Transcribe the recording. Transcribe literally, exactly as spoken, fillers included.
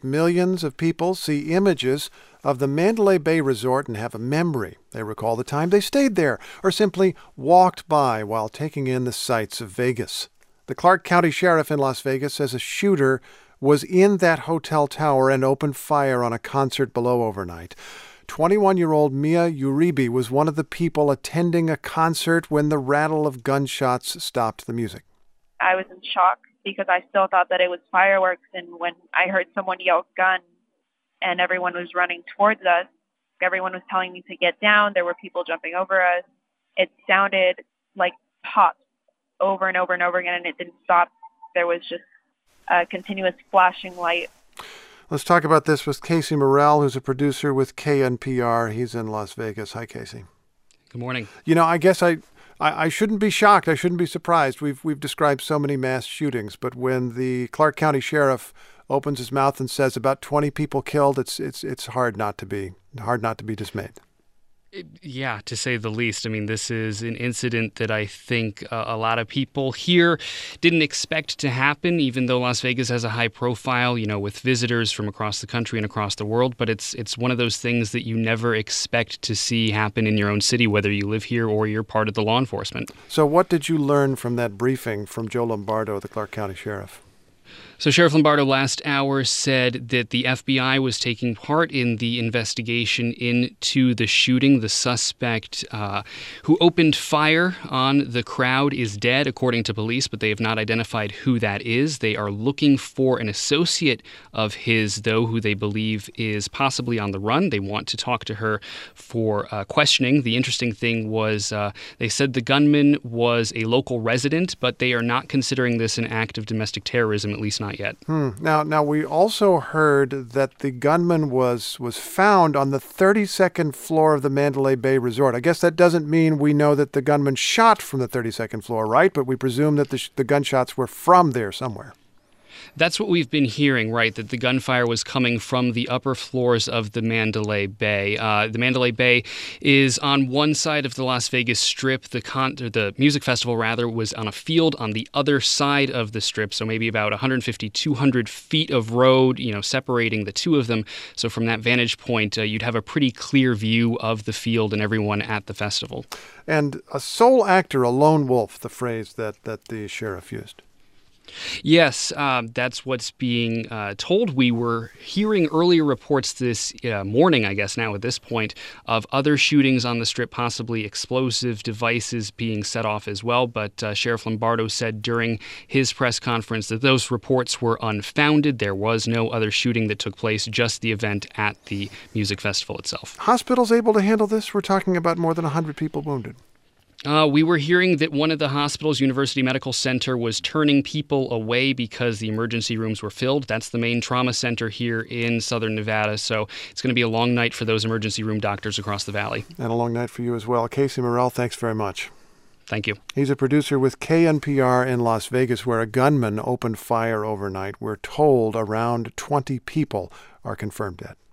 millions of people see images of the Mandalay Bay Resort and have a memory. They recall the time they stayed there or simply walked by while taking in the sights of Vegas. The Clark County Sheriff in Las Vegas says a shooter was in that hotel tower and opened fire on a concert below overnight. twenty-one-year-old Mia Uribe was one of the people attending a concert when the rattle of gunshots stopped the music. I was in shock because I still thought that it was fireworks, and when I heard someone yell gun and everyone was running towards us, everyone was telling me to get down. There were people jumping over us. It sounded like pops over and over and over again, and it didn't stop. There was just a continuous flashing light. Let's talk about this with Casey Morell, who's a producer with K N P R. He's in Las Vegas. Hi, Casey. Good morning. You know, I guess I, I, I shouldn't be shocked. I shouldn't be surprised. We've we've described so many mass shootings, but when the Clark County Sheriff opens his mouth and says about twenty people killed, it's it's it's hard not to be hard not to be dismayed. Yeah, to say the least. I mean, this is an incident that I think uh, a lot of people here didn't expect to happen, even though Las Vegas has a high profile, you know, with visitors from across the country and across the world. But it's it's one of those things that you never expect to see happen in your own city, whether you live here or you're part of the law enforcement. So what did you learn from that briefing from Joe Lombardo, the Clark County Sheriff? So Sheriff Lombardo last hour said that the F B I was taking part in the investigation into the shooting. The suspect uh, who opened fire on the crowd is dead, according to police, but they have not identified who that is. They are looking for an associate of his, though, who they believe is possibly on the run. They want to talk to her for uh, questioning. The interesting thing was uh, they said the gunman was a local resident, but they are not considering this an act of domestic terrorism, at least not yet. Hmm. Now, now we also heard that the gunman was was found on the thirty-second floor of the Mandalay Bay Resort. I guess that doesn't mean we know that the gunman shot from the thirty-second floor, right? But we presume that the, sh- the gunshots were from there somewhere. That's what we've been hearing, right, that the gunfire was coming from the upper floors of the Mandalay Bay. Uh, the Mandalay Bay is on one side of the Las Vegas Strip. The con- the music festival, rather, was on a field on the other side of the Strip, so maybe about one fifty, two hundred feet of road, you know, separating the two of them. So from that vantage point, uh, you'd have a pretty clear view of the field and everyone at the festival. And a sole actor, a lone wolf, the phrase that, that the sheriff used. Yes, um, that's what's being uh, told. We were hearing earlier reports this uh, morning, I guess now at this point, of other shootings on the Strip, possibly explosive devices being set off as well. But uh, Sheriff Lombardo said during his press conference that those reports were unfounded. There was no other shooting that took place, just the event at the music festival itself. Hospitals able to handle this? We're talking about more than one hundred people wounded. Uh, we were hearing that one of the hospitals, University Medical Center, was turning people away because the emergency rooms were filled. That's the main trauma center here in southern Nevada. So it's going to be a long night for those emergency room doctors across the valley. And a long night for you as well. Casey Morell, thanks very much. Thank you. He's a producer with K N P R in Las Vegas, where a gunman opened fire overnight. We're told around twenty people are confirmed dead.